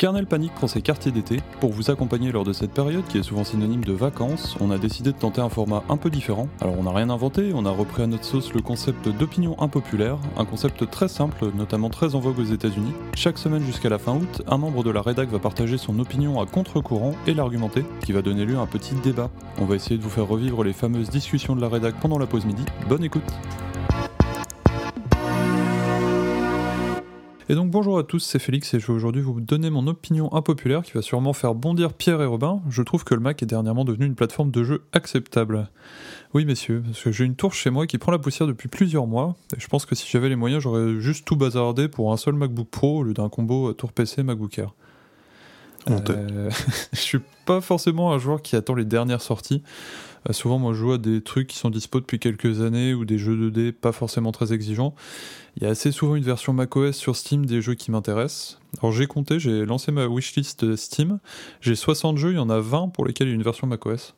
Kernel Panic prend ses quartiers d'été. Pour vous accompagner lors de cette période qui est souvent synonyme de vacances, on a décidé de tenter un format un peu différent. Alors on n'a rien inventé, on a repris à notre sauce le concept d'opinion impopulaire, un concept très simple, notamment très en vogue aux États-Unis. Chaque semaine jusqu'à la fin août, un membre de la rédac va partager son opinion à contre-courant et l'argumenter, qui va donner lieu à un petit débat. On va essayer de vous faire revivre les fameuses discussions de la rédac pendant la pause midi. Bonne écoute! Et donc bonjour à tous, c'est Félix et je vais aujourd'hui vous donner mon opinion impopulaire qui va sûrement faire bondir Pierre et Robin. Je trouve que le Mac est dernièrement devenu une plateforme de jeu acceptable. Oui messieurs, parce que j'ai une tour chez moi qui prend la poussière depuis plusieurs mois, et je pense que si j'avais les moyens j'aurais juste tout bazardé pour un seul MacBook Pro au lieu d'un combo tour PC MacBook Air. Je suis pas forcément un joueur qui attend les dernières sorties. Souvent moi je joue à des trucs qui sont dispo depuis quelques années ou des jeux 2D pas forcément très exigeants. Il y a assez souvent une version macOS sur Steam des jeux qui m'intéressent. Alors j'ai lancé ma wishlist Steam, j'ai 60 jeux, il y en a 20 pour lesquels il y a une version macOS.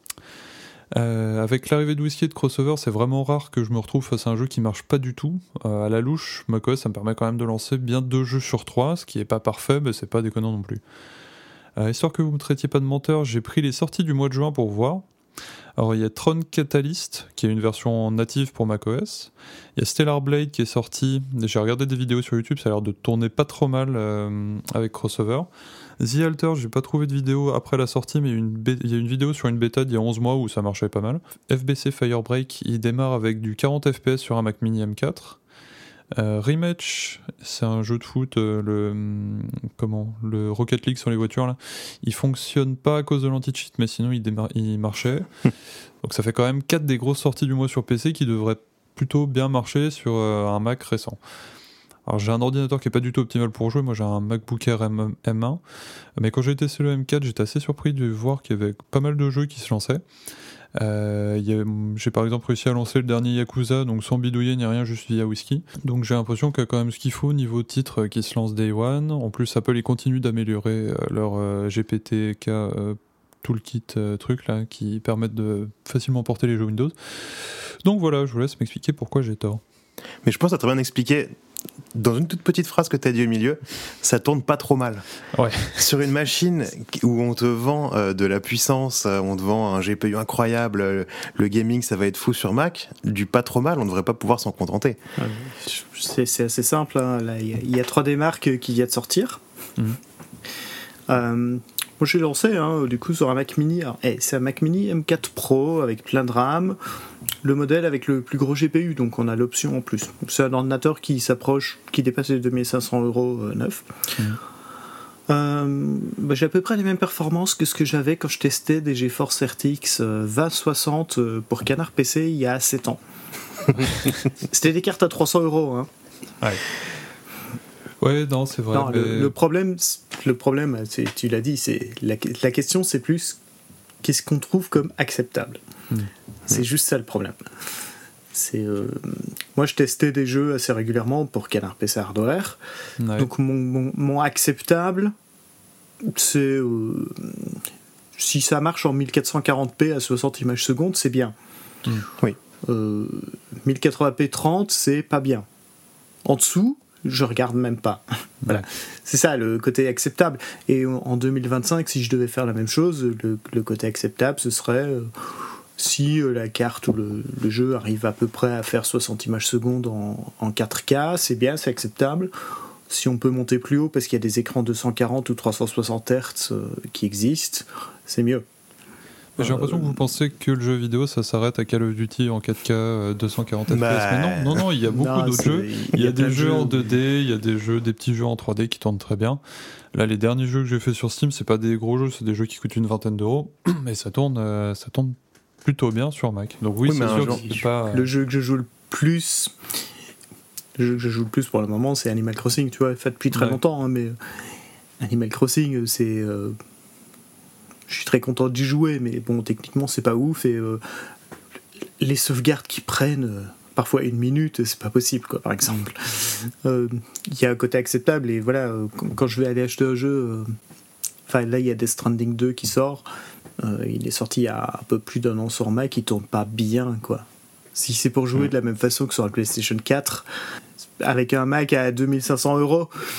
Avec l'arrivée de Whisky et de Crossover, c'est vraiment rare que je me retrouve face à un jeu qui marche pas du tout. À la louche, macOS ça me permet quand même de lancer bien 2 jeux sur 3, ce qui est pas parfait, mais c'est pas déconnant non plus. Histoire que vous me traitiez pas de menteur, j'ai pris les sorties du mois de juin pour voir. Alors il y a Tron Catalyst qui est une version native pour macOS, il y a Stellar Blade qui est sorti, j'ai regardé des vidéos sur YouTube, ça a l'air de tourner pas trop mal avec Crossover. The Alter, j'ai pas trouvé de vidéo après la sortie, mais il y a une vidéo sur une bêta d'il y a 11 mois où ça marchait pas mal. FBC Firebreak, il démarre avec du 40 fps sur un Mac Mini M4. Rematch, c'est un jeu de foot, le Rocket League sur les voitures là, il fonctionne pas à cause de l'anti-cheat, mais sinon il marchait. Donc ça fait quand même 4 des grosses sorties du mois sur PC qui devraient plutôt bien marcher sur un Mac récent. Alors j'ai un ordinateur qui est pas du tout optimal pour jouer, moi j'ai un MacBook Air M1, mais quand j'ai testé le M4 j'étais assez surpris de voir qu'il y avait pas mal de jeux qui se lançaient. J'ai par exemple réussi à lancer le dernier Yakuza, donc sans bidouiller ni rien, juste via Whisky. Donc j'ai l'impression qu'il y a quand même ce qu'il faut niveau titre qui se lance Day One. En plus Apple ils continuent d'améliorer leur GPTK toolkit truc là qui permettent de facilement porter les jeux Windows. Donc voilà, je vous laisse m'expliquer pourquoi j'ai tort. Mais je pense que tu as très bien expliqué. Dans une toute petite phrase que tu as dit au milieu, ça tourne pas trop mal. Ouais. Sur une machine où on te vend de la puissance, on te vend un GPU incroyable, le gaming ça va être fou sur Mac, du pas trop mal, on ne devrait pas pouvoir s'en contenter. C'est assez simple, hein. Là, il y a 3D Mark qui vient de sortir. Moi j'ai lancé du coup sur un Mac Mini. Alors, c'est un Mac Mini M4 Pro avec plein de RAM, le modèle avec le plus gros GPU, donc on a l'option en plus. Donc, c'est un ordinateur qui dépasse les 2500 € neuf. J'ai à peu près les mêmes performances que ce que j'avais quand je testais des GeForce RTX 2060 pour Canard PC il y a 7 ans. C'était des cartes à 300 €. Hein. Ouais. Ouais, non, c'est vrai. Non, mais... le problème, tu l'as dit, c'est la question, c'est plus qu'est-ce qu'on trouve comme acceptable. C'est juste ça le problème. Moi, je testais des jeux assez régulièrement pour Canard PC Hardware. Ouais. Donc, mon acceptable, c'est si ça marche en 1440p à 60 images secondes, c'est bien. Oui. 1080p 30, c'est pas bien. En dessous, je regarde même pas. Voilà. C'est ça le côté acceptable. Et en 2025, si je devais faire la même chose, le côté acceptable, ce serait si la carte ou le jeu arrive à peu près à faire 60 images secondes en 4K, c'est bien, c'est acceptable. Si on peut monter plus haut parce qu'il y a des écrans 240 ou 360 Hz qui existent, c'est mieux. J'ai l'impression que vous pensez que le jeu vidéo ça s'arrête à Call of Duty en 4K 240 FPS, mais non, il y a beaucoup d'autres jeux. Il y a des jeux en 2D, il y a des petits jeux en 3D qui tournent très bien. Là, les derniers jeux que j'ai fait sur Steam, c'est pas des gros jeux, c'est des jeux qui coûtent une vingtaine d'euros, mais ça tourne plutôt bien sur Mac. Donc oui, c'est sûr que c'est pas... Le jeu que je joue le plus pour le moment, c'est Animal Crossing, tu vois, fait depuis très longtemps, hein, mais Animal Crossing, c'est... Je suis très content d'y jouer, mais bon, techniquement, c'est pas ouf. Et les sauvegardes qui prennent parfois 1 minute, c'est pas possible, quoi, par exemple. Il y a un côté acceptable, et voilà, quand je vais aller acheter un jeu... là, il y a Death Stranding 2 qui sort. Il est sorti il y a un peu plus d'1 an sur Mac, il tourne pas bien, quoi. Si c'est pour jouer de la même façon que sur la PlayStation 4, avec un Mac à 2500 €,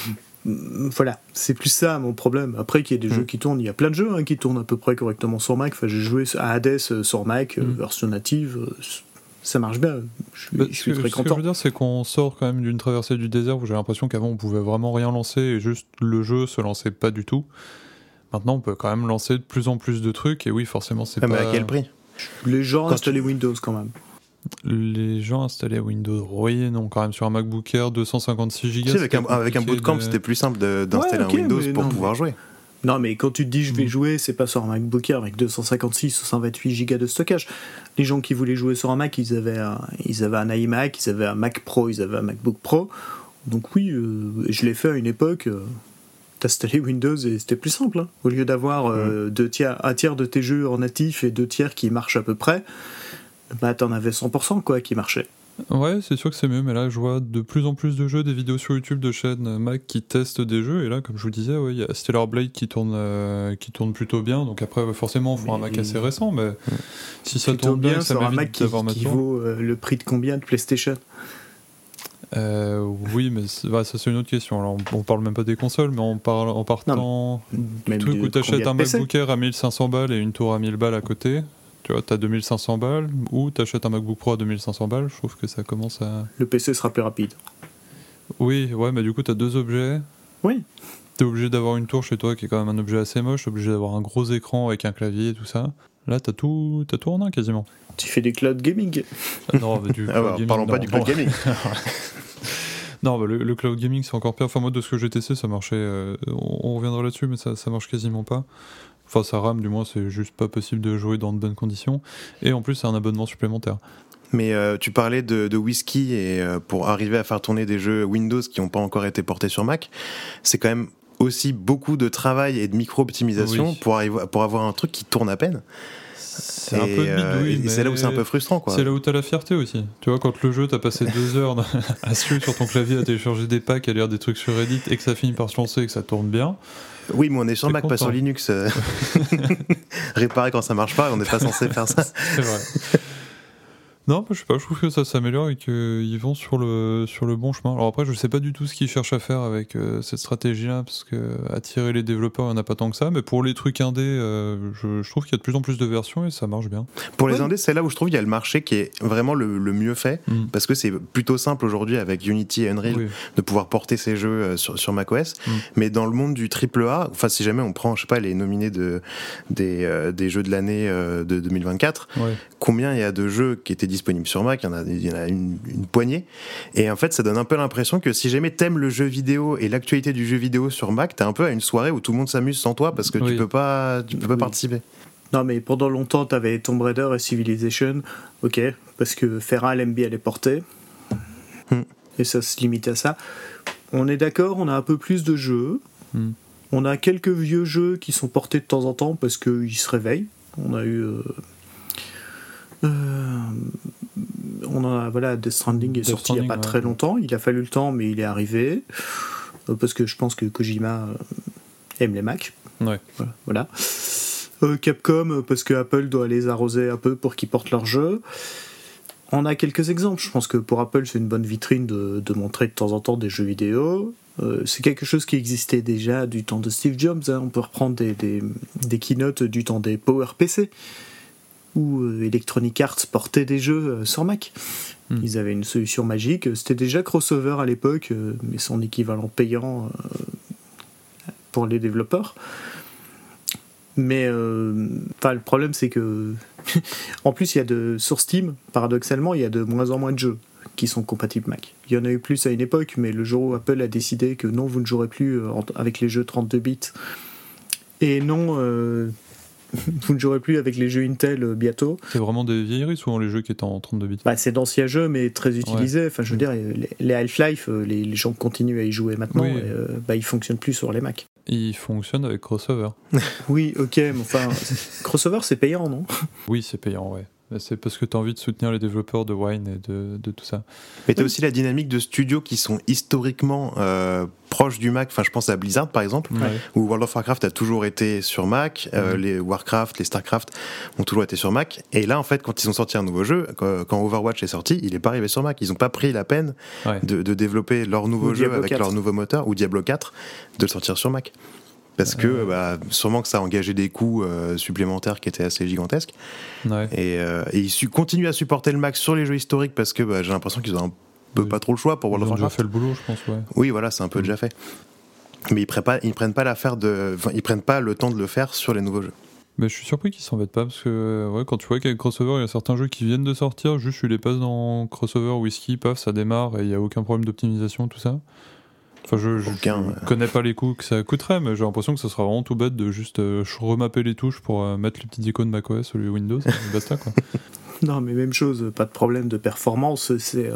voilà, c'est plus ça mon problème. Après qu'il y ait des jeux qui tournent, il y a plein de jeux qui tournent à peu près correctement sur Mac. Enfin, j'ai joué à Hades sur Mac, version native, ça marche bien. Je suis très content. Ce que je veux dire, c'est qu'on sort quand même d'une traversée du désert où j'ai l'impression qu'avant on pouvait vraiment rien lancer et juste le jeu se lançait pas du tout. Maintenant, on peut quand même lancer de plus en plus de trucs et oui, forcément, c'est pas... Mais à quel prix ? Les gens installaient Windows quand même. Les gens installaient Windows, oui, non, quand même sur un MacBook Air 256 Go. Avec un bootcamp, c'était plus simple d'installer un Windows pour pouvoir jouer. Non, mais quand tu te dis je vais jouer, c'est pas sur un MacBook Air avec 256 ou 128 Go de stockage. Les gens qui voulaient jouer sur un Mac, ils avaient un iMac, ils avaient un Mac Pro, ils avaient un MacBook Pro. Donc oui, je l'ai fait à une époque. T'installais Windows et c'était plus simple. Au lieu d'avoir un tiers de tes jeux en natif et 2 tiers qui marchent à peu près, bah t'en avais 100% quoi qui marchait. Ouais, c'est sûr que c'est mieux, mais là je vois de plus en plus de jeux, des vidéos sur YouTube de chaînes Mac qui testent des jeux, et là, comme je vous disais, il y a Stellar Blade qui tourne plutôt bien, donc après, forcément, il faut un Mac assez récent, mais si ça tourne bien, ça sur un m'évite Mac d'avoir qui vaut le prix de combien de PlayStation ? Oui, mais ça c'est une autre question. Alors, on parle même pas des consoles, mais en partant du truc où t'achètes un MacBook Air à 1500 balles et une tour à 1000 balles à côté. Tu vois, t'as 2500 balles, ou t'achètes un MacBook Pro à 2500 balles, je trouve que ça commence à... Le PC sera plus rapide. Oui, ouais, mais du coup, t'as 2 objets. Oui. T'es obligé d'avoir une tour chez toi, qui est quand même un objet assez moche, t'es obligé d'avoir un gros écran avec un clavier et tout ça. Là, t'as tout en un, quasiment. Tu fais du cloud gaming. Non, mais du cloud gaming... Parlons pas du cloud gaming. Non, bah, le cloud gaming, c'est encore pire. Enfin, moi, de ce que j'ai testé, ça marchait... on reviendra là-dessus, mais ça marche quasiment pas. Enfin, ça rame, du moins, c'est juste pas possible de jouer dans de bonnes conditions. Et en plus, c'est un abonnement supplémentaire. Mais tu parlais de whisky, et pour arriver à faire tourner des jeux Windows qui n'ont pas encore été portés sur Mac, c'est quand même aussi beaucoup de travail et de micro-optimisation pour avoir un truc qui tourne à peine. C'est un peu bidouille, et c'est là où c'est un peu frustrant, quoi. C'est là où t'as la fierté aussi. Tu vois, quand le jeu, t'as passé 2 heures à suivre sur ton clavier, à télécharger des packs, à lire des trucs sur Reddit, et que ça finit par se lancer et que ça tourne bien. Oui, mais on est sur Mac, pas sur Linux. Réparer quand ça marche pas, on n'est pas censé faire ça. C'est vrai. Non, je sais pas, je trouve que ça s'améliore et qu'ils vont sur le bon chemin. Alors après, je sais pas du tout ce qu'ils cherchent à faire avec cette stratégie-là, parce que attirer les développeurs, il n'y en a pas tant que ça, mais pour les trucs indés, je trouve qu'il y a de plus en plus de versions et ça marche bien. Pour les indés, c'est là où je trouve qu'il y a le marché qui est vraiment le mieux fait, parce que c'est plutôt simple aujourd'hui avec Unity et Unreal de pouvoir porter ces jeux sur macOS, mais dans le monde du AAA, enfin si jamais on prend, je sais pas, les nominés des jeux de l'année de 2024, combien il y a de jeux qui étaient disponible sur Mac, il y en a une poignée, et en fait ça donne un peu l'impression que si jamais t'aimes le jeu vidéo et l'actualité du jeu vidéo sur Mac, t'es un peu à une soirée où tout le monde s'amuse sans toi parce que tu peux pas participer. Non, mais pendant longtemps t'avais Tomb Raider et Civilization, ok, parce que Feral aime bien les porter, et ça se limite à ça. On est d'accord, on a un peu plus de jeux, on a quelques vieux jeux qui sont portés de temps en temps parce qu'ils se réveillent. On a eu Death Stranding est sorti il n'y a pas très longtemps, il a fallu le temps mais il est arrivé parce que je pense que Kojima aime les Macs. Voilà. Capcom parce que Apple doit les arroser un peu pour qu'ils portent leurs jeux. On a quelques exemples, je pense que pour Apple c'est une bonne vitrine de montrer de temps en temps des jeux vidéo. C'est quelque chose qui existait déjà du temps de Steve Jobs, on peut reprendre des keynotes du temps des PowerPC où Electronic Arts portait des jeux sur Mac. Ils avaient une solution magique. C'était déjà Crossover à l'époque, mais son équivalent payant pour les développeurs. Mais le problème, c'est que en plus, sur Steam, paradoxalement, il y a de moins en moins de jeux qui sont compatibles Mac. Il y en a eu plus à une époque, mais le jour où Apple a décidé que non, vous ne jouerez plus avec les jeux 32 bits, et non... vous ne jouerez plus avec les jeux Intel bientôt. C'est vraiment des vieilleries souvent les jeux qui étaient en 32 bits. C'est d'anciens jeux mais très utilisés. Enfin, je veux dire, les Half-Life, les gens continuent à y jouer maintenant. Et, ils fonctionnent plus sur les Mac. Ils fonctionnent avec Crossover. Oui, ok, mais enfin, Crossover c'est payant, non ? Oui, c'est payant, ouais. c'est parce que tu as envie de soutenir les développeurs de Wine et de tout ça. Mais tu as aussi la dynamique de studios qui sont historiquement proches du Mac. Enfin, je pense à Blizzard, par exemple, où World of Warcraft a toujours été sur Mac, les Warcraft, les Starcraft ont toujours été sur Mac. Et là, en fait, quand ils ont sorti un nouveau jeu, quand Overwatch est sorti, il n'est pas arrivé sur Mac. Ils n'ont pas pris la peine de développer leur nouveau jeu avec leur nouveau moteur, ou Diablo 4, de le sortir sur Mac. Parce que sûrement que ça a engagé des coûts supplémentaires qui étaient assez gigantesques. Et ils continuent à supporter le Mac sur les jeux historiques parce que j'ai l'impression qu'ils ont un peu pas trop le choix pour World of Warcraft. Ils ont déjà fait le boulot, je pense. Oui, voilà, c'est un peu déjà fait. Mais ils prennent pas le temps de le faire sur les nouveaux jeux. Mais je suis surpris qu'ils s'embêtent pas parce que quand tu vois qu'avec Crossover, il y a certains jeux qui viennent de sortir, juste tu les passes dans Crossover, Whisky, paf, ça démarre et il n'y a aucun problème d'optimisation, tout ça. Enfin, je connais pas les coûts que ça coûterait, mais j'ai l'impression que ça sera vraiment tout bête de juste remapper les touches pour mettre les petites icônes macOS au lieu de Windows, et basta quoi. Non, mais même chose, pas de problème de performance, c'est...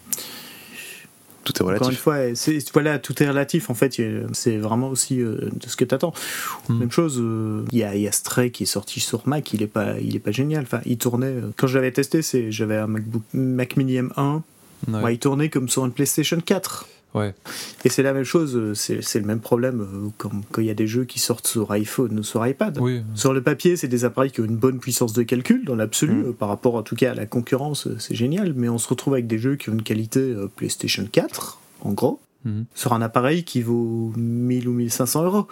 Tout est relatif. Encore une fois, tout est relatif en fait, c'est vraiment aussi de ce que t'attends. Même chose, il y a Stray qui est sorti sur Mac, il est pas génial. Enfin, il tournait, quand je l'avais testé, j'avais un Mac Mini M1, il tournait comme sur une PlayStation 4. Ouais. Et c'est la même chose, c'est le même problème quand il y a des jeux qui sortent sur iPhone ou sur iPad. Oui. Sur le papier, c'est des appareils qui ont une bonne puissance de calcul dans l'absolu, par rapport en tout cas à la concurrence, c'est génial, mais on se retrouve avec des jeux qui ont une qualité PlayStation 4, en gros, sur un appareil qui vaut 1000 ou 1500 euros.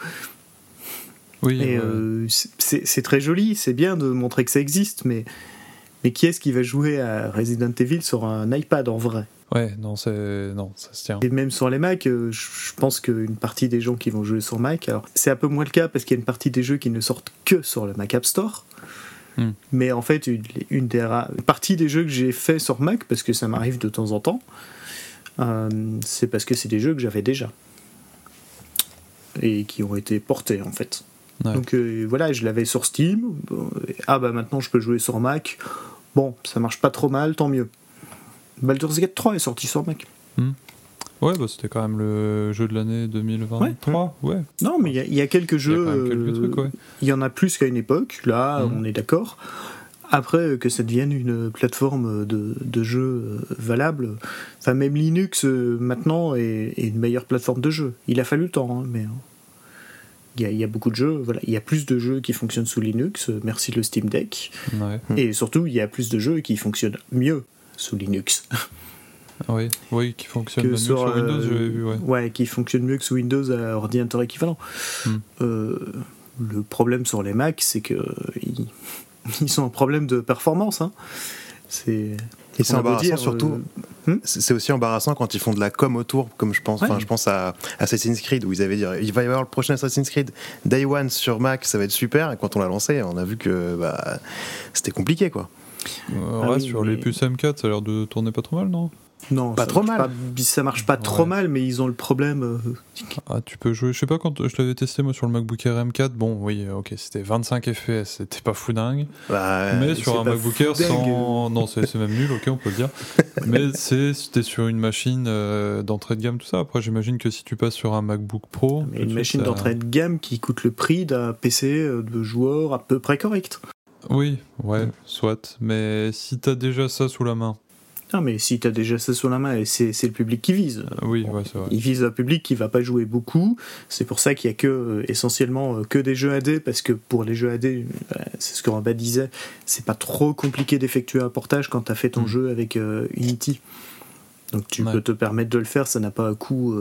Oui, et c'est très joli, c'est bien de montrer que ça existe, mais qui est-ce qui va jouer à Resident Evil sur un iPad en vrai ? Ouais, non, ça se tient. Et même sur les Mac, je pense qu'une partie des gens qui vont jouer sur Mac, alors c'est un peu moins le cas parce qu'il y a une partie des jeux qui ne sortent que sur le Mac App Store. Mais en fait, une partie des jeux que j'ai fait sur Mac, parce que ça m'arrive de temps en temps, c'est parce que c'est des jeux que j'avais déjà et qui ont été portés en fait. Ouais. Donc voilà, je l'avais sur Steam. Maintenant je peux jouer sur Mac. Bon, ça marche pas trop mal, tant mieux. Baldur's Gate 3 est sorti sur Mac. Ouais, c'était quand même le jeu de l'année 2023. Ouais. Non, mais il y a quelques jeux. Il y a quelques trucs, ouais. Il y en a plus qu'à une époque. Là, on est d'accord. Après, que ça devienne une plateforme de jeux valable. Enfin, même Linux maintenant est une meilleure plateforme de jeu. Il a fallu le temps, mais il y a beaucoup de jeux. Voilà, il y a plus de jeux qui fonctionnent sous Linux. Merci le Steam Deck. Ouais. Et surtout, il y a plus de jeux qui fonctionnent mieux sous Linux. Oui, qui fonctionne mieux sur Windows, j'avais vu. Ouais, qui fonctionne mieux que sous Windows à ordinateur équivalent. Le problème sur les Mac, c'est que ils ont un problème de performance. Et c'est embarrassant surtout. C'est aussi embarrassant quand ils font de la com autour, comme je pense. Je pense à Assassin's Creed où ils avaient dit il va y avoir le prochain Assassin's Creed Day One sur Mac, ça va être super. Et quand on l'a lancé, on a vu que c'était compliqué quoi. Sur les puces M4, ça a l'air de tourner pas trop mal, non ? Non, pas trop mal. Ça marche pas trop mal, mais ils ont le problème. Tu peux jouer. Je sais pas, quand je l'avais testé moi sur le MacBook Air M4, bon, oui, ok, c'était 25 FPS, c'était pas fou dingue. Mais sur un MacBook Air sans. Non, c'est même nul, ok, on peut le dire. Mais c'était sur une machine d'entrée de gamme, tout ça. Après, j'imagine que si tu passes sur un MacBook Pro. Mais une machine d'entrée de gamme qui coûte le prix d'un PC de joueur à peu près correct. Oui, soit. Mais si t'as déjà ça sous la main. Non, mais si t'as déjà ça sous la main, et c'est le public qui vise. Oui, c'est vrai. Il vise un public qui va pas jouer beaucoup. C'est pour ça qu'il y a essentiellement que des jeux AD, parce que pour les jeux AD, c'est ce que Rabat disait, c'est pas trop compliqué d'effectuer un portage quand t'as fait ton jeu avec Unity. Donc tu peux te permettre de le faire, ça n'a pas un coût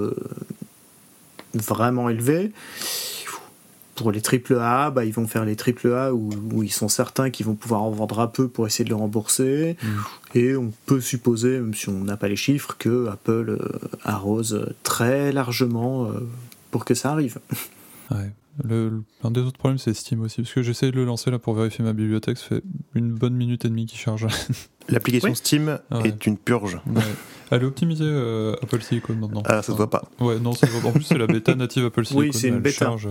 vraiment élevé. Pour les AAA, ils vont faire les AAA où ils sont certains qu'ils vont pouvoir en vendre un peu pour essayer de le rembourser. Et on peut supposer, même si on n'a pas les chiffres, que Apple arrose très largement pour que ça arrive. Ouais. Un des autres problèmes, c'est Steam aussi, parce que j'essaie de le lancer là pour vérifier ma bibliothèque, ça fait 1 bonne minute et demie qu'il charge. L'application Steam est une purge. Ouais. Elle est optimisée Apple Silicon maintenant. Ah, ça se voit pas. Ouais, non, ça se voit pas. En plus, c'est la bêta native Apple Silicon. Oui, c'est une bêta. Charge,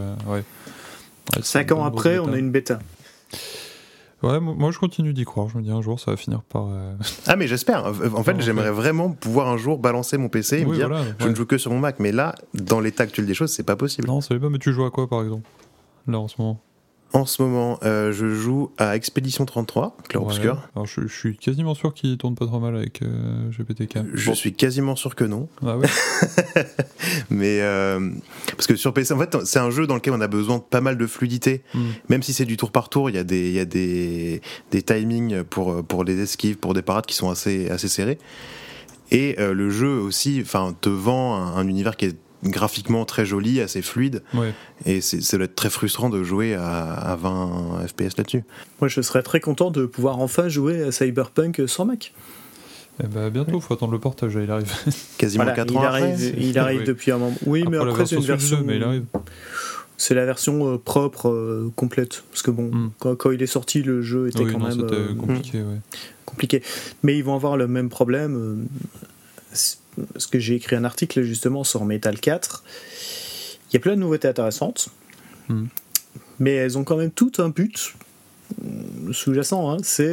5 ans après, on a une bêta. Ouais, moi je continue d'y croire. Je me dis un jour ça va finir par. Ah, mais j'espère. En fait, j'aimerais vraiment pouvoir un jour balancer mon PC et me dire je ne joue que sur mon Mac. Mais là, dans l'état actuel des choses, c'est pas possible. Non, ça l'est pas. Mais tu joues à quoi par exemple là en ce moment? En ce moment, je joue à Expédition 33, Clair Obscur. Alors je suis quasiment sûr qu'il tourne pas trop mal avec GPTK. Je suis quasiment sûr que non. Ah ouais. Mais parce que sur PC, en fait, c'est un jeu dans lequel on a besoin de pas mal de fluidité. Même si c'est du tour par tour, il y a des timings pour les esquives, pour des parades qui sont assez serrés. Et le jeu aussi, te vend un univers qui est graphiquement très joli, assez fluide, et ça doit être très frustrant de jouer à 20 FPS là-dessus. Moi je serais très content de pouvoir enfin jouer à Cyberpunk sans Mac. Eh ben, bientôt, faut attendre le portage, il arrive. Quasiment 4 ans après. Il arrive depuis un moment. Oui, mais après c'est une version... mais il arrive. C'est la version propre, complète. Parce que bon, quand il est sorti, le jeu était c'était compliqué, compliqué. Mais ils vont avoir le même problème... Parce que j'ai écrit un article justement sur Metal 4. Il y a plein de nouveautés intéressantes, mais elles ont quand même tout un but sous-jacent.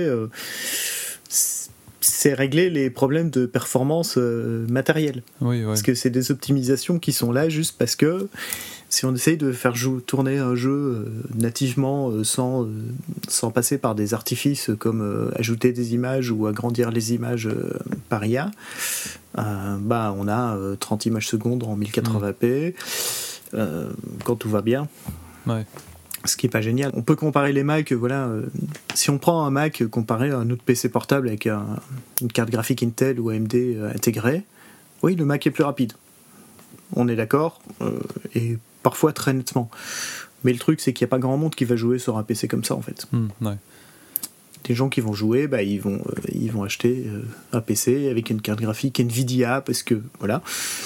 C'est régler les problèmes de performance matérielle. Parce que c'est des optimisations qui sont là juste parce que si on essaye de faire tourner un jeu nativement sans passer par des artifices comme ajouter des images ou agrandir les images par IA, on a 30 images secondes en 1080p quand tout va bien. Ce qui est pas génial. On peut comparer les Mac, si on prend un Mac comparé à un autre PC portable avec une carte graphique Intel ou AMD intégrée, oui, le Mac est plus rapide. On est d'accord, et parfois très nettement. Mais le truc, c'est qu'il n'y a pas grand monde qui va jouer sur un PC comme ça, en fait. Les gens qui vont jouer, ils vont acheter un PC avec une carte graphique Nvidia, parce que, voilà.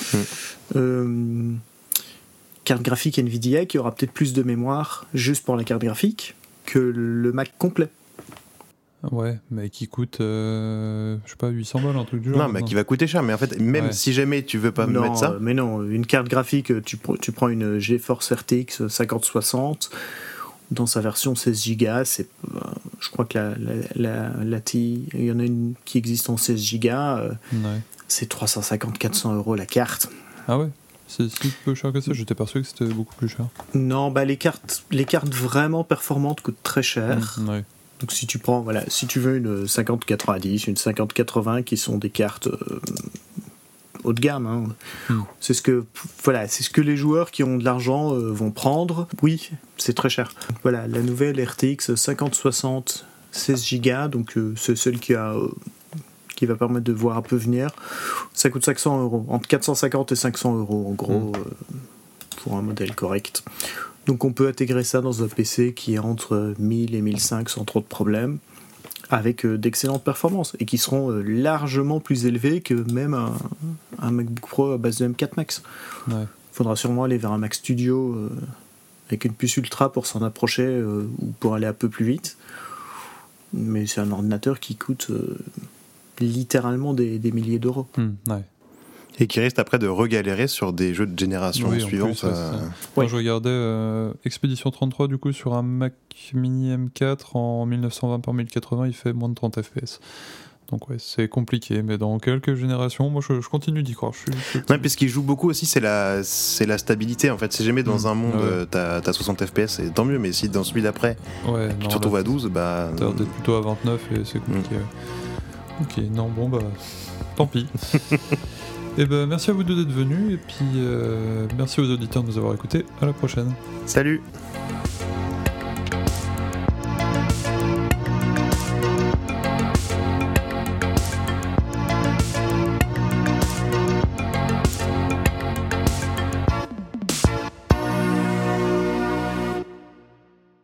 Carte graphique Nvidia qui aura peut-être plus de mémoire juste pour la carte graphique que le Mac complet. Ouais, mais qui coûte, je sais pas, 800 balles, un truc du genre. Non, mais qui va coûter cher. Mais en fait, même si jamais tu veux pas mettre ça... Mais non, une carte graphique, tu prends une GeForce RTX 5060, dans sa version 16 Go, je crois que la TI, il y en a une qui existe en 16 Go, c'est 350-400 € la carte. Ah ouais? C'est si peu cher que ça? J'étais persuadé que c'était beaucoup plus cher. Non, les cartes vraiment performantes coûtent très cher. Donc si tu prends, si tu veux une 5090, une 5080 qui sont des cartes haut de gamme, c'est ce que les joueurs qui ont de l'argent vont prendre. Oui, c'est très cher. Voilà, la nouvelle RTX 5060 16 Go, donc c'est celle qui va permettre de voir un peu venir. Ça coûte 500 €, entre 450 et 500 € en gros, pour un modèle correct. Donc on peut intégrer ça dans un PC qui est entre 1000 et 1500 sans trop de problèmes, avec d'excellentes performances, et qui seront largement plus élevées que même un MacBook Pro à base de M4 Max. Il faudra sûrement aller vers un Mac Studio avec une puce ultra pour s'en approcher, ou pour aller un peu plus vite. Mais c'est un ordinateur qui coûte littéralement des milliers d'euros. Et qui risque après de regalérer sur des jeux de génération suivante. Moi je regardais Expédition 33 du coup sur un Mac Mini M4 en 1920 par 1080, il fait moins de 30 FPS. Donc c'est compliqué, mais dans quelques générations, moi je continue d'y croire. Non, puis ce qui joue beaucoup aussi, c'est la stabilité en fait. Si jamais dans un monde t'as 60 FPS, et tant mieux, mais si dans celui d'après tu te retrouves à 12, t'as d'être plutôt à 29 et c'est compliqué. Ok, non, tant pis. Et merci à vous deux d'être venus, et puis merci aux auditeurs de nous avoir écoutés. À la prochaine. Salut.